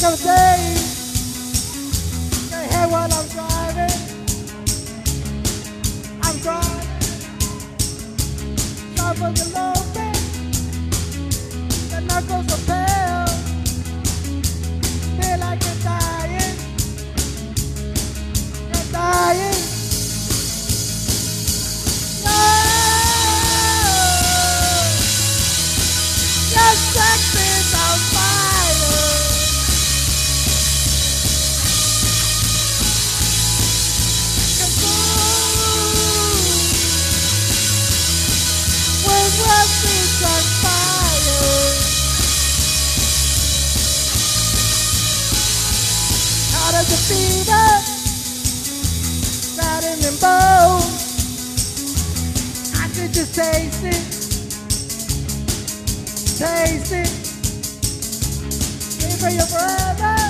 of days, they hear while I'm driving. I'm driving, trouble the low bit, the knuckles are pale, feel like you're dying, you're dying. Your sex is on fire. Consumed with what is on fire. Out of the fever, riding in bones. I could just taste it. Taste it. Give for your brother.